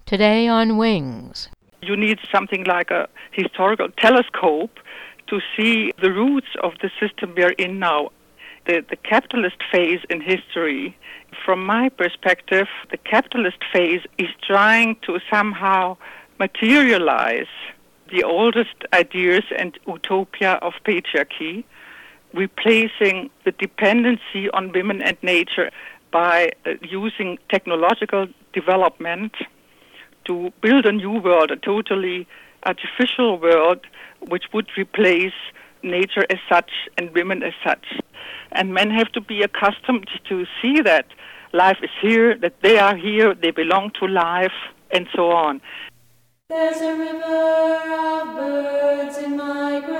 Today on Wings. You need something like a historical telescope to see the roots of the system we're in now. The capitalist phase in history, from my perspective, the capitalist phase is trying to somehow materialize the oldest ideas and utopia of patriarchy, replacing the dependency on women and nature by using technological development to build a new world, a totally artificial world, which would replace nature as such and women as such. And men have to be accustomed to see that life is here, that they are here, they belong to life, and so on. There's a river of birds in migration,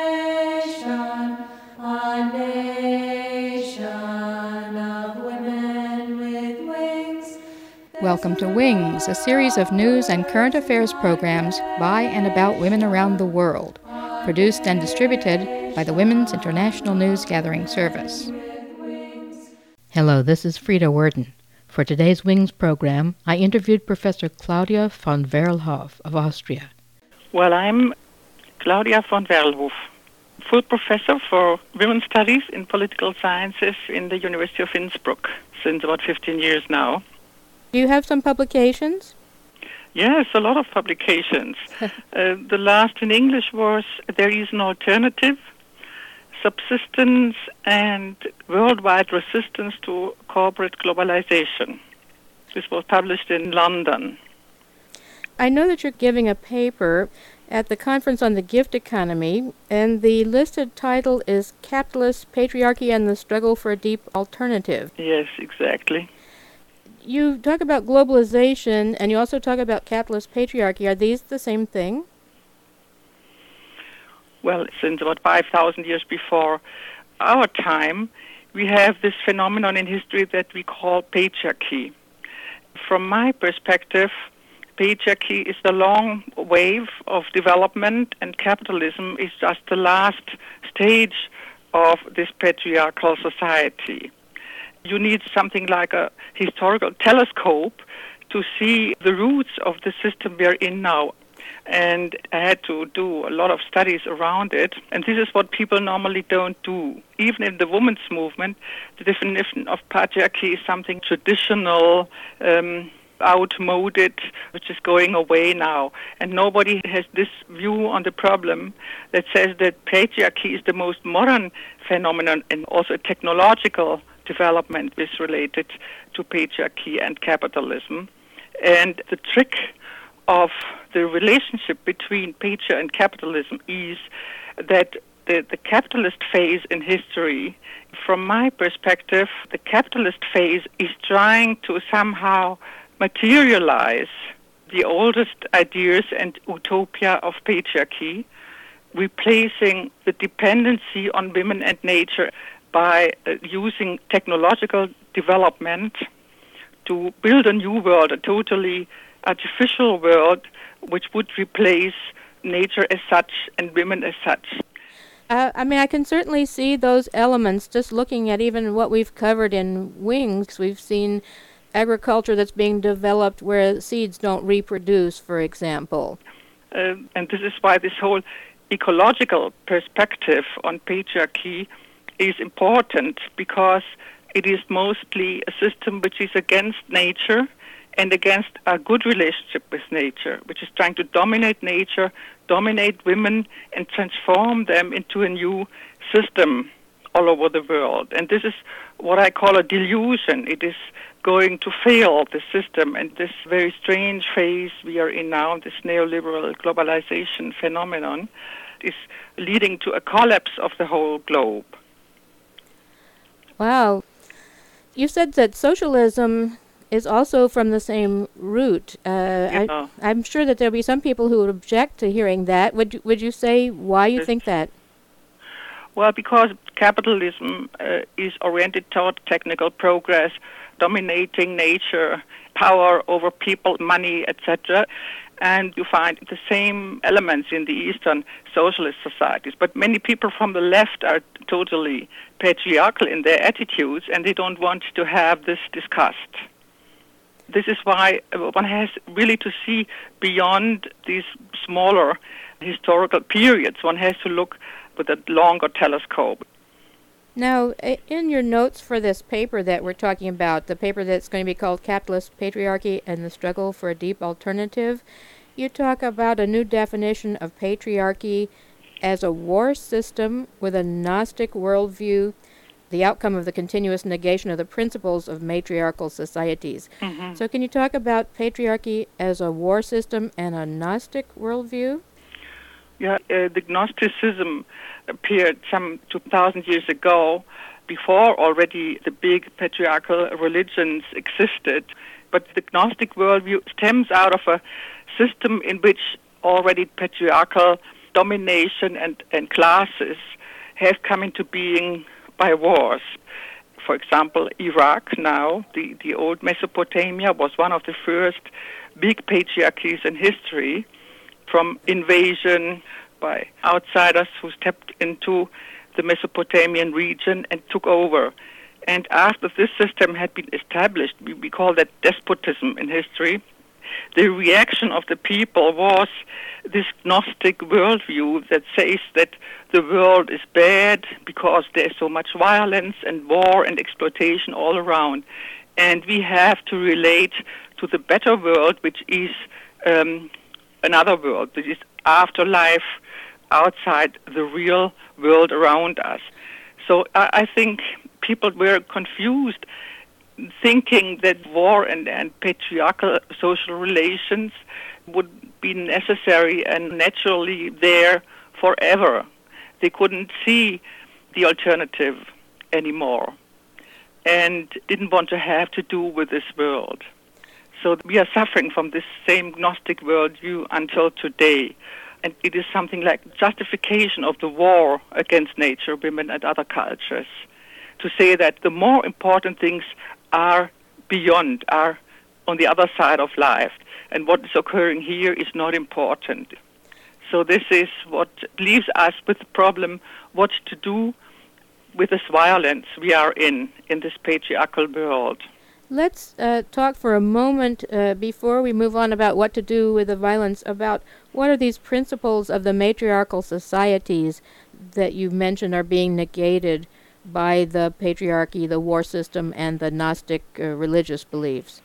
a nation of women with wings. Welcome to Wings, a series of news and current affairs programs by and about women around the world, produced and distributed by the Women's International News Gathering Service. Hello, this is Frida Worden. For today's Wings program, I interviewed Professor Claudia von Werlhof of Austria. Well, I'm Claudia von Werlhof, full professor for women's studies in political sciences in the University of Innsbruck since about 15 years now. Do you have some publications? Yes, a lot of publications. The last in English was There is an Alternative, Subsistence and Worldwide Resistance to Corporate Globalization. This was published in London. I know that you're giving a paper at the Conference on the Gift Economy, and the listed title is Capitalist Patriarchy and the Struggle for a Deep Alternative. Yes, exactly. You talk about globalization, and you also talk about capitalist patriarchy. Are these the same thing? Well, since about 5,000 years before our time, we have this phenomenon in history that we call patriarchy. From my perspective, patriarchy is the long wave of development, and capitalism is just the last stage of this patriarchal society. You need something like a historical telescope to see the roots of the system we're in now. And I had to do a lot of studies around it. And this is what people normally don't do. Even in the women's movement, the definition of patriarchy is something traditional, outmoded, which is going away now. And nobody has this view on the problem that says that patriarchy is the most modern phenomenon and also a technological development is related to patriarchy and capitalism. And the trick of the relationship between patriarchy and capitalism is that the capitalist phase in history, from my perspective, the capitalist phase is trying to somehow materialize the oldest ideas and utopia of patriarchy, replacing the dependency on women and nature by using technological development to build a new world, a totally artificial world, which would replace nature as such and women as such. I can certainly see those elements just looking at even what we've covered in Wings. We've seen agriculture that's being developed where seeds don't reproduce, for example. And this is why this whole ecological perspective on patriarchy is important, because it is mostly a system which is against nature and against a good relationship with nature, which is trying to dominate nature, dominate women, and transform them into a new system all over the world. And this is what I call a delusion. It is going to fail, the system, and this very strange phase we are in now, this neoliberal globalization phenomenon, is leading to a collapse of the whole globe. Wow. You said that socialism is also from the same root. I'm sure that there'll be some people who would object to hearing that. Would you say why you think that? Well, because capitalism is oriented toward technical progress, dominating nature, power over people, money, etc. And you find the same elements in the Eastern socialist societies. But many people from the left are totally patriarchal in their attitudes, and they don't want to have this discussed. This is why one has really to see beyond these smaller historical periods. One has to look with a longer telescope. Now, in your notes for this paper that we're talking about, the paper that's going to be called Capitalist Patriarchy and the Struggle for a Deep Alternative, you talk about a new definition of patriarchy as a war system with a Gnostic worldview, the outcome of the continuous negation of the principles of matriarchal societies. Mm-hmm. So can you talk about patriarchy as a war system and a Gnostic worldview? Yeah, the Gnosticism appeared some 2,000 years ago, before already the big patriarchal religions existed. But the Gnostic worldview stems out of a system in which already patriarchal domination and classes have come into being by wars. For example, Iraq now, the old Mesopotamia, was one of the first big patriarchies in history, from invasion by outsiders who stepped into the Mesopotamian region and took over. And after this system had been established, we call that despotism in history, the reaction of the people was this Gnostic worldview that says that the world is bad because there's so much violence and war and exploitation all around. And we have to relate to the better world, which is another world, which is afterlife outside the real world around us. So I think people were confused, thinking that war and patriarchal social relations would be necessary and naturally there forever. They couldn't see the alternative anymore and didn't want to have to do with this world. So we are suffering from this same Gnostic worldview until today. And it is something like justification of the war against nature, women, and other cultures, to say that the more important things are beyond, are on the other side of life, and what is occurring here is not important. So this is what leaves us with the problem, what to do with this violence we are in this patriarchal world. Let's talk for a moment before we move on about what to do with the violence, about what are these principles of the matriarchal societies that you mentioned are being negated by the patriarchy, the war system, and the Gnostic religious beliefs?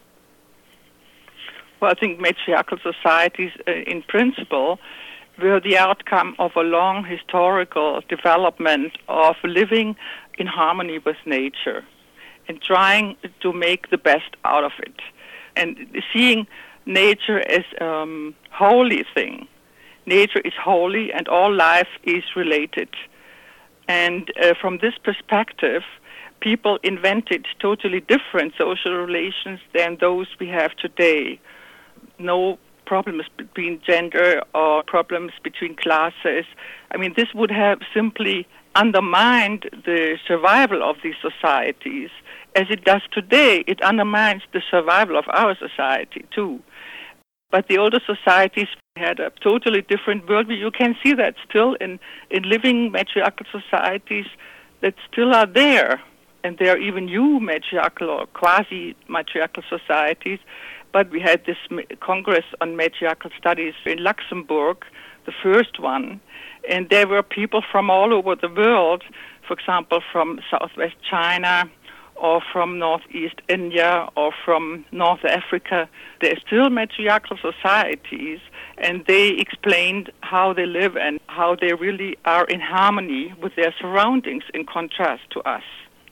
Well, I think matriarchal societies, in principle, were the outcome of a long historical development of living in harmony with nature and trying to make the best out of it, and seeing nature as a holy thing. Nature is holy and all life is related. And from this perspective, people invented totally different social relations than those we have today. No problems between gender or problems between classes. I mean, this would have simply undermined the survival of these societies. As it does today, it undermines the survival of our society too. But the older societies had a totally different worldview. You can see that still in living matriarchal societies that still are there. And there are even new matriarchal or quasi-matriarchal societies. But we had this Congress on Matriarchal Studies in Luxembourg, the first one, and there were people from all over the world, for example, from Southwest China, or from Northeast India, or from North Africa. They're still matriarchal societies, and they explained how they live and how they really are in harmony with their surroundings in contrast to us.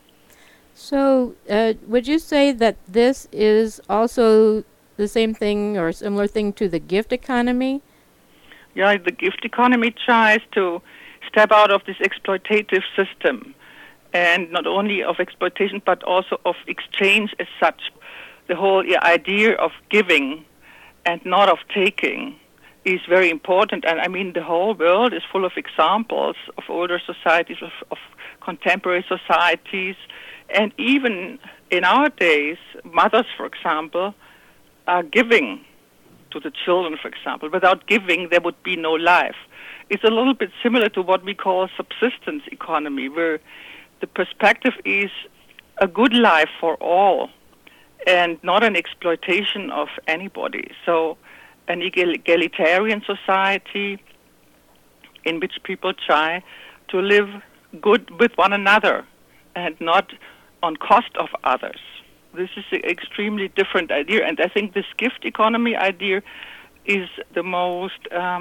So, would you say that this is also the same thing or similar thing to the gift economy? Yeah, the gift economy tries to step out of this exploitative system, and not only of exploitation, but also of exchange as such. The whole idea of giving and not of taking is very important. And I mean, the whole world is full of examples of older societies, of contemporary societies. And even in our days, mothers, for example, are giving to the children, for example. Without giving, there would be no life. It's a little bit similar to what we call subsistence economy, where the perspective is a good life for all. and not an exploitation of anybody. So an egalitarian society in which people try to live good with one another and not on cost of others. This is an extremely different idea, and I think this gift economy idea is the most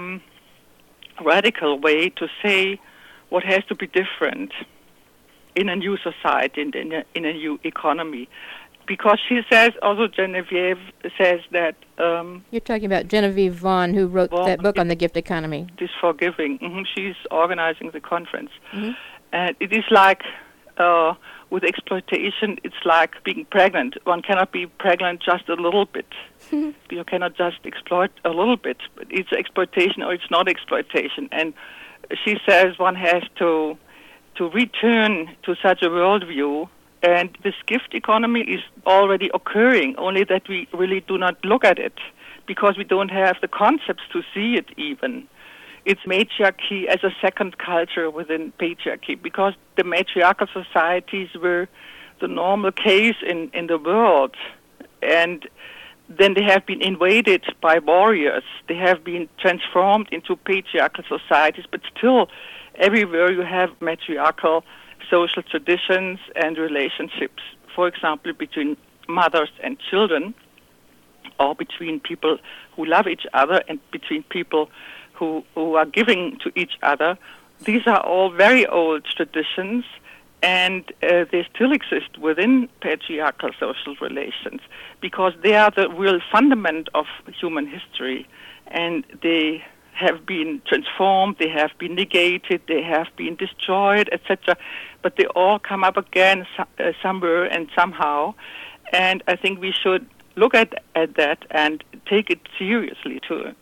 radical way to say what has to be different in a new society and in a new economy. Because she says, also Genevieve says that... You're talking about Genevieve Vaughn, who wrote that book on the gift economy. This Forgiving. She's organizing the conference. And it is like, with exploitation, it's like being pregnant. One cannot be pregnant just a little bit. You cannot just exploit a little bit. It's exploitation or it's not exploitation. And she says one has to return to such a worldview. And this gift economy is already occurring, only that we really do not look at it because we don't have the concepts to see it even. It's matriarchy as a second culture within patriarchy because the matriarchal societies were the normal case in the world. And then they have been invaded by warriors. They have been transformed into patriarchal societies, but still everywhere you have matriarchal social traditions and relationships, for example, between mothers and children, or between people who love each other and between people who are giving to each other. These are all very old traditions, and they still exist within patriarchal social relations because they are the real fundament of human history, and they have been transformed, they have been negated, they have been destroyed, etc. But they all come up again somewhere and somehow. And I think we should look at that and take it seriously to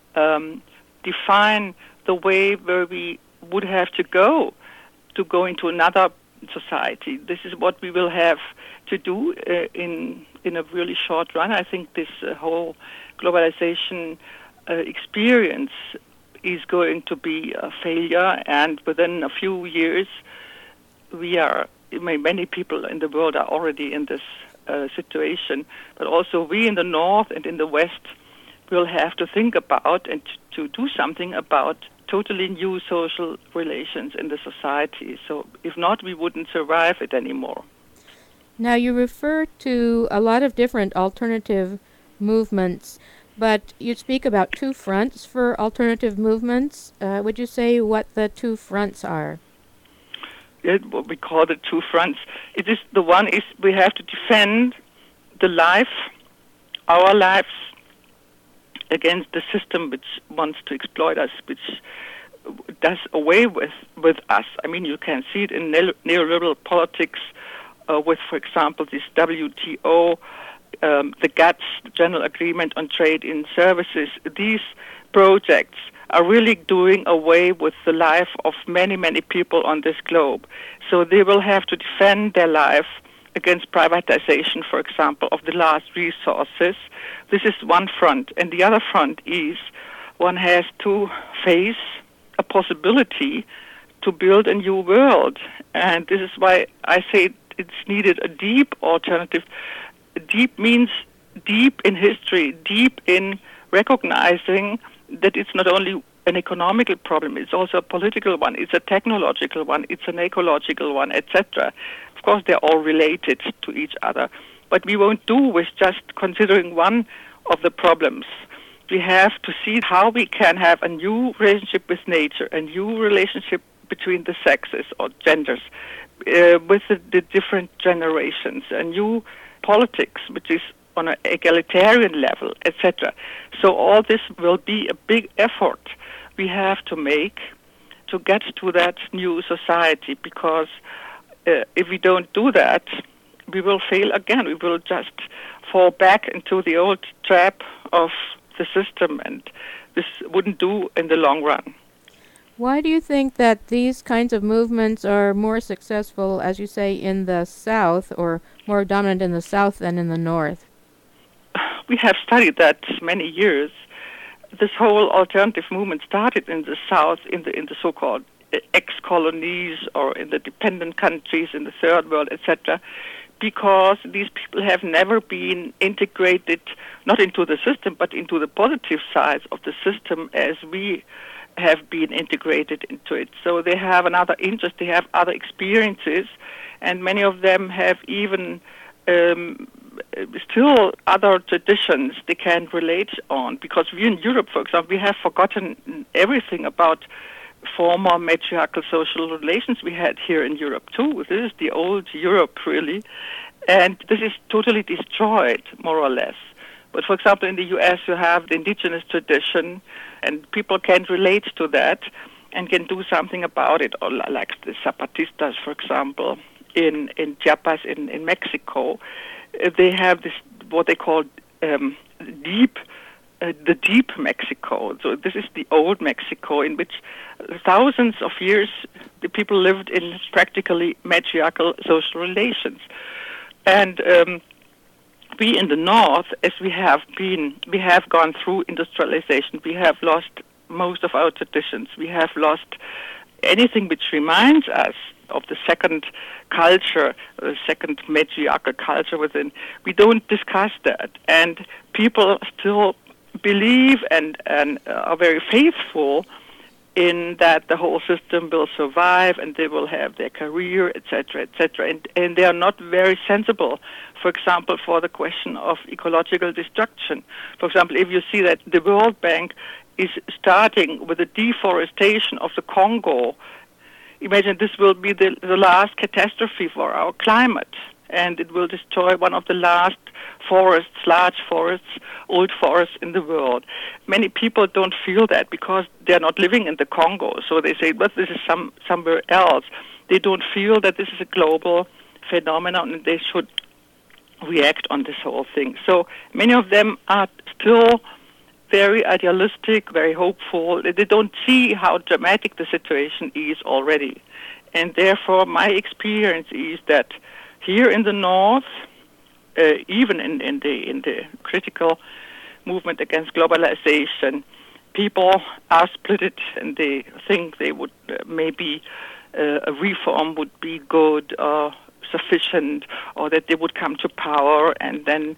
define the way where we would have to go into another society. This is what we will have to do in a really short run. I think this whole globalization experience is going to be a failure, and within a few years, many people in the world are already in this situation, but also we in the North and in the West will have to think about and to do something about totally new social relations in the society. So if not, we wouldn't survive it anymore. Now, you refer to a lot of different alternative movements, but you speak about two fronts for alternative movements. Would you say what the two fronts are? What we call the two fronts. It is the one is we have to defend the life, our lives, against the system which wants to exploit us, which does away with us. I mean, you can see it in neoliberal politics with, for example, this WTO, the GATS, the General Agreement on Trade in Services. These projects are really doing away with the life of many, many people on this globe. So they will have to defend their life against privatization, for example, of the last resources. This is one front. And the other front is one has to face a possibility to build a new world. And this is why I say it's needed a deep alternative. Deep means deep in history, deep in recognizing that it's not only an economical problem, it's also a political one, it's a technological one, it's an ecological one, etc. Of course, they're all related to each other. But we won't do with just considering one of the problems. We have to see how we can have a new relationship with nature, a new relationship between the sexes or genders, with the different generations, a new politics, which is on an egalitarian level, etc. So all this will be a big effort we have to make to get to that new society, because if we don't do that, we will fail again. We will just fall back into the old trap of the system, and this wouldn't do in the long run. Why do you think that these kinds of movements are more successful, as you say, in the South, or more dominant in the South than in the North? We have studied that many years. This whole alternative movement started in the South, in the so-called ex-colonies or in the dependent countries in the Third World, etc., because these people have never been integrated, not into the system, but into the positive sides of the system as we have been integrated into it. So they have another interest, they have other experiences, and many of them have even still other traditions they can relate on, because we in Europe, for example, we have forgotten everything about former matriarchal social relations we had here in Europe too. This is the old Europe, really, and this is totally destroyed, more or less. But for example, in the U.S. you have the indigenous tradition, and people can relate to that and can do something about it, or like the Zapatistas, for example, in Chiapas in Mexico. They have this, what they call the deep Mexico. So this is the old Mexico, in which thousands of years the people lived in practically matriarchal social relations. And we in the North, as we have gone through industrialization. We have lost most of our traditions. We have lost anything which reminds us of the second culture, the second matriarchal culture within. We don't discuss that, and people still believe and are very faithful in that the whole system will survive and they will have their career, etc., etc., and they are not very sensible, for example, for the question of ecological destruction. For example, if you see that the World Bank is starting with the deforestation of the Congo, imagine this will be the last catastrophe for our climate, and it will destroy one of the last forests, large forests, old forests in the world. Many people don't feel that because they're not living in the Congo, so they say, but this is somewhere else. They don't feel that this is a global phenomenon and they should react on this whole thing. So many of them are still very idealistic, very hopeful. They don't see how dramatic the situation is already. And therefore, my experience is that here in the North, even in the critical movement against globalization, people are split, and they think they would maybe a reform would be good or sufficient, or that they would come to power, and then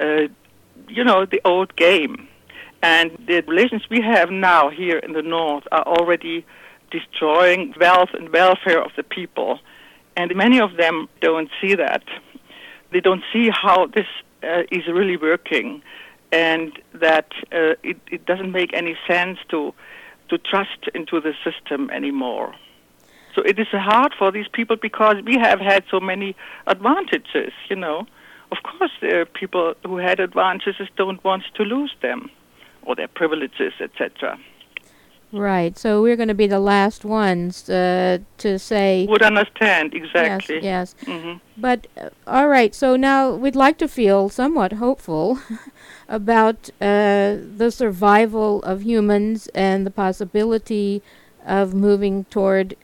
the old game. And the relations we have now here in the North are already destroying wealth and welfare of the people. And many of them don't see that. They don't see how this is really working, and that it doesn't make any sense to trust into the system anymore. So it is hard for these people because we have had so many advantages, Of course, there are people who had advantages don't want to lose them, or their privileges, etc. Right. So we're going to be the last ones to say... Would understand, exactly. Yes. Mm-hmm. But, all right, so now we'd like to feel somewhat hopeful about the survival of humans and the possibility of moving toward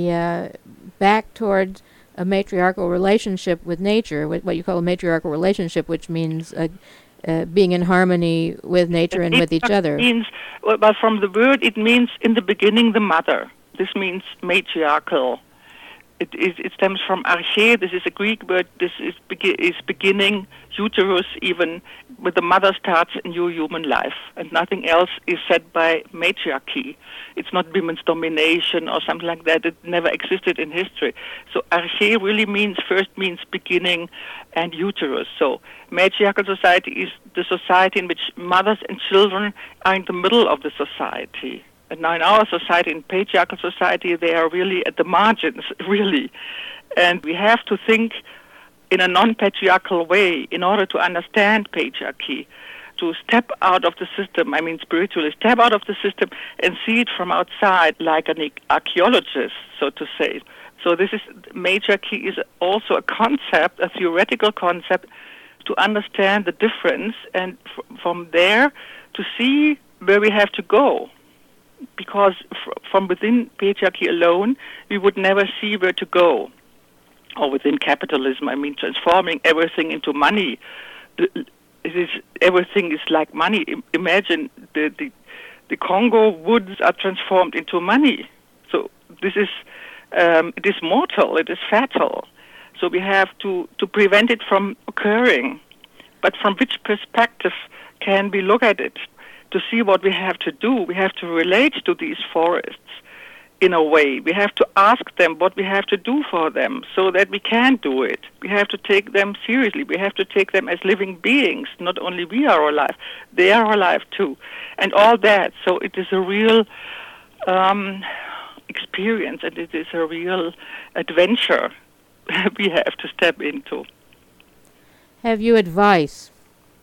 back toward a matriarchal relationship with nature, what you call a matriarchal relationship, which means being in harmony with nature and with each other. But from the word, it means in the beginning the mother. This means matriarchal. It stems from arche. This is a Greek word. This is beginning, uterus even, where the mother starts a new human life. And nothing else is said by matriarchy. It's not women's domination or something like that. It never existed in history. So arche really means beginning and uterus. So matriarchal society is the society in which mothers and children are in the middle of the society. And now in our society, in patriarchal society, they are really at the margins, really. And we have to think in a non-patriarchal way in order to understand patriarchy, to step out of the system, spiritually, step out of the system and see it from outside like an archaeologist, so to say. So matriarchy is also a concept, a theoretical concept, to understand the difference and from there to see where we have to go. Because from within patriarchy alone, we would never see where to go. Or within capitalism, transforming everything into money. Everything is like money. Imagine the Congo woods are transformed into money. So this is it is mortal. It is fatal. So we have to prevent it from occurring. But from which perspective can we look at it? To see what we have to do, we have to relate to these forests in a way. We have to ask them what we have to do for them so that we can do it. We have to take them seriously. We have to take them as living beings. Not only we are alive, they are alive too. And all that. So it is a real experience, and it is a real adventure we have to step into. Have you advice?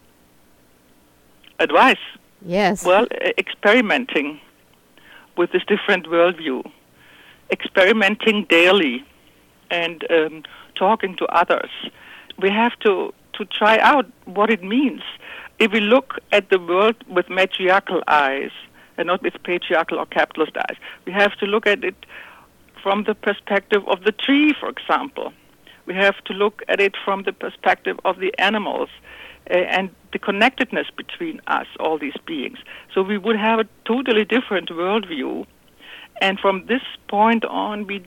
Advice? Yes. Well, experimenting with this different worldview, experimenting daily, and talking to others. We have to try out what it means. If we look at the world with matriarchal eyes, and not with patriarchal or capitalist eyes, we have to look at it from the perspective of the tree, for example. We have to look at it from the perspective of the animals and the connectedness between us, all these beings. So we would have a totally different worldview. And from this point on, we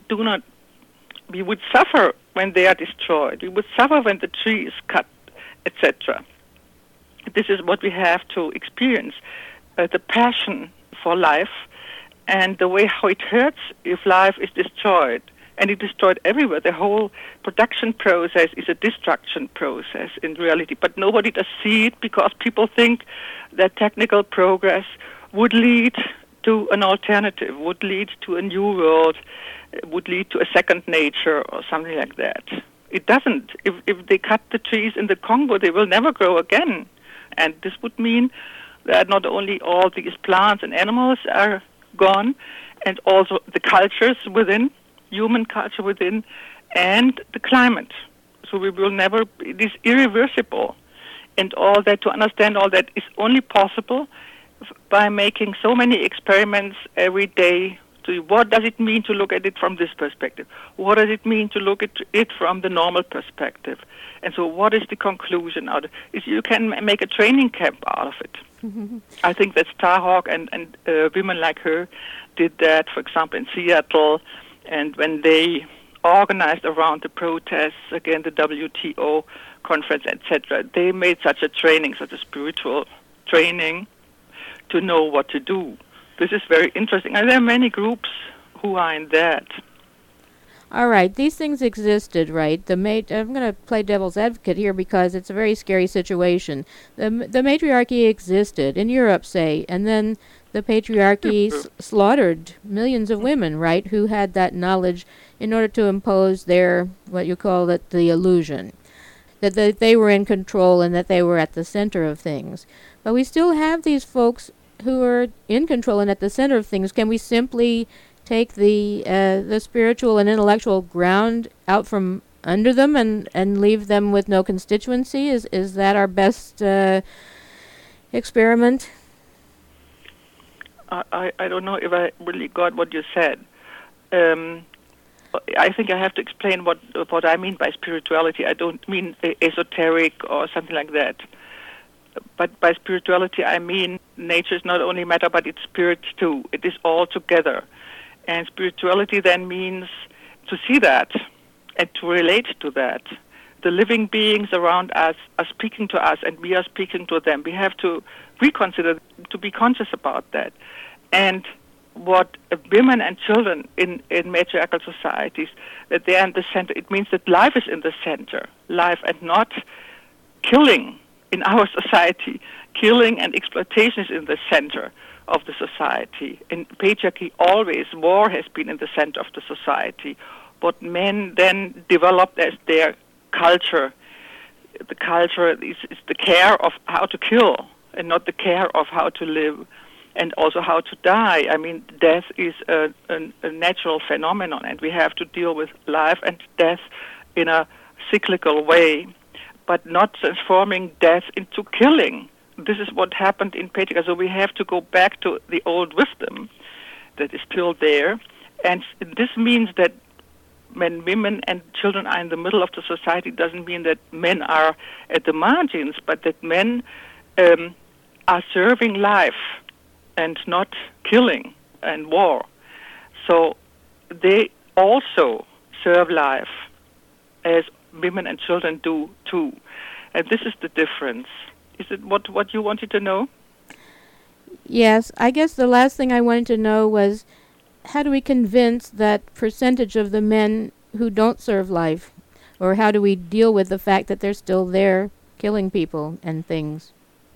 would suffer when they are destroyed. We would suffer when the tree is cut, etc. This is what we have to experience, the passion for life and the way how it hurts if life is destroyed. And it's destroyed everywhere. The whole production process is a destruction process in reality. But nobody does see it because people think that technical progress would lead to an alternative, would lead to a new world, would lead to a second nature or something like that. It doesn't. If they cut the trees in the Congo, they will never grow again. And this would mean that not only all these plants and animals are gone, and also the cultures within, human culture within, and the climate. So we will never, it is irreversible. And all that, to understand all that is only possible by making so many experiments every day. So what does it mean to look at it from this perspective? What does it mean to look at it from the normal perspective? And so what is the conclusion out of it? You can make a training camp out of it. I think that Starhawk and women like her did that, for example, in Seattle. And when they organized around the protests, again, the WTO conference, etc., they made such a training, such a spiritual training to know what to do. This is very interesting. And there are many groups who are in that. All right, these things existed, right? I'm going to play devil's advocate here because it's a very scary situation. The matriarchy existed in Europe, say, and then the patriarchy slaughtered millions of women, right, who had that knowledge in order to impose their, what you call it, the illusion, that they were in control and that they were at the center of things. But we still have these folks who are in control and at the center of things. Can we simply take the spiritual and intellectual ground out from under them and leave them with no constituency? Is that our best experiment? I don't know if I really got what you said. I think I have to explain what I mean by spirituality. I don't mean esoteric or something like that. But by spirituality, I mean nature is not only matter, but it's spirit too. It is all together. And spirituality then means to see that and to relate to that. The living beings around us are speaking to us, and we are speaking to them. We have to reconsider, to be conscious about that. And what women and children in matriarchal societies, that they are in the center, it means that life is in the center, life and not killing. In our society, killing and exploitation is in the center of the society. In patriarchy, always war has been in the center of the society. What men then developed as their culture, the culture is the care of how to kill and not the care of how to live and also how to die. I mean, death is a natural phenomenon, and we have to deal with life and death in a cyclical way, but not transforming death into killing. This is what happened in patriarchy. So we have to go back to the old wisdom that is still there. And this means that when women and children are in the middle of the society, doesn't mean that men are at the margins, but that men are serving life and not killing and war. So they also serve life as women and children do too. And this is the difference. Is it what you wanted to know? Yes, I guess the last thing I wanted to know was, how do we convince that percentage of the men who don't serve life? Or how do we deal with the fact that they're still there killing people and things?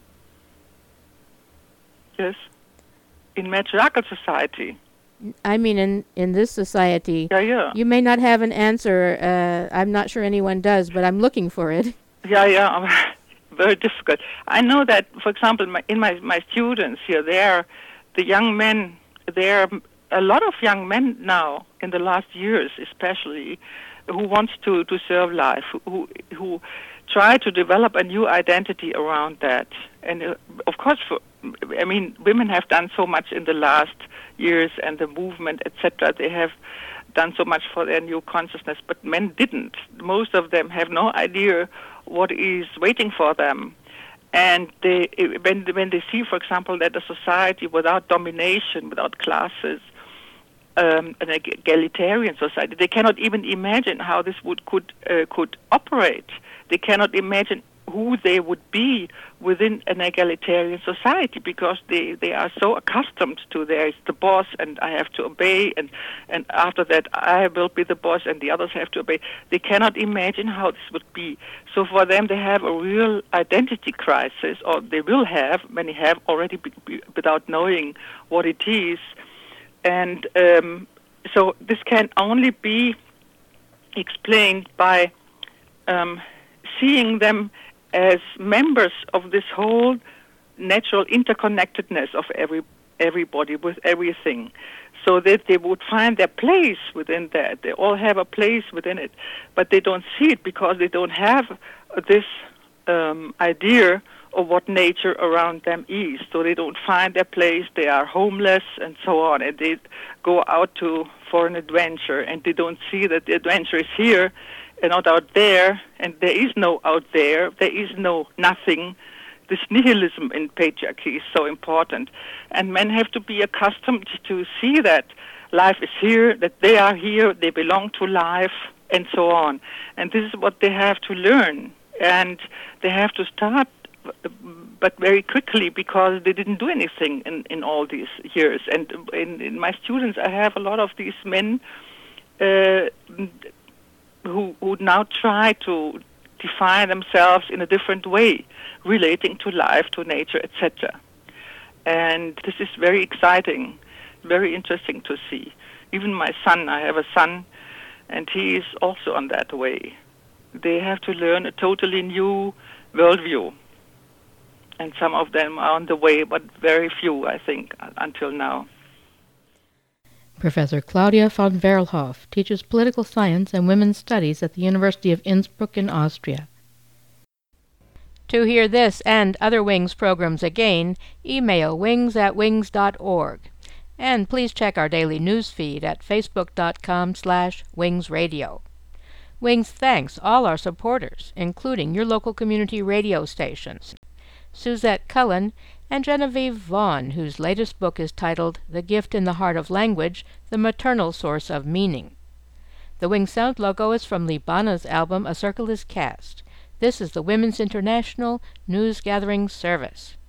Yes. In matriarchal society. I mean, in this society. Yeah. You may not have an answer. I'm not sure anyone does, but I'm looking for it. Yeah. Very difficult. I know that, for example, my students here, the young men, there are a lot of young men now, in the last years especially, who want to serve life, who try to develop a new identity around that. And of course, women have done so much in the last years, and the movement, etc. They have done so much for their new consciousness, but men didn't. Most of them have no idea what is waiting for them. And when they see, for example, that a society without domination, without classes, an egalitarian society, they cannot even imagine how this could operate. They cannot imagine who they would be within an egalitarian society, because they are so accustomed to there is the boss and I have to obey, and after that I will be the boss and the others have to obey. They cannot imagine how this would be. So for them they have a real identity crisis, or they will have, many have already without knowing what it is. And so this can only be explained by seeing them as members of this whole natural interconnectedness of everybody with everything, so that they would find their place within that. They all have a place within it, but they don't see it because they don't have this idea of what nature around them is. So they don't find their place, they are homeless and so on, and they go out for an adventure, and they don't see that the adventure is here and not out there, and there is no out there is no nothing. This nihilism in patriarchy is so important, and men have to be accustomed to see that life is here, that they are here, they belong to life, and so on. And this is what they have to learn, and they have to start, but very quickly, because they didn't do anything in all these years. And in my students, I have a lot of these men who now try to define themselves in a different way, relating to life, to nature, etc. And this is very exciting, very interesting to see. Even my son, I have a son, and he is also on that way. They have to learn a totally new worldview. And some of them are on the way, but very few, I think, until now. Professor Claudia von Werlhoff teaches political science and women's studies at the University of Innsbruck in Austria. To hear this and other WINGS programs again, email wings@wings.org. And please check our daily news feed at facebook.com/wingsradio. WINGS thanks all our supporters, including your local community radio stations, Suzette Cullen, and Genevieve Vaughn, whose latest book is titled The Gift in the Heart of Language, The Maternal Source of Meaning. The WINGS sound logo is from Libana's album A Circle is Cast. This is the Women's International News Gathering Service.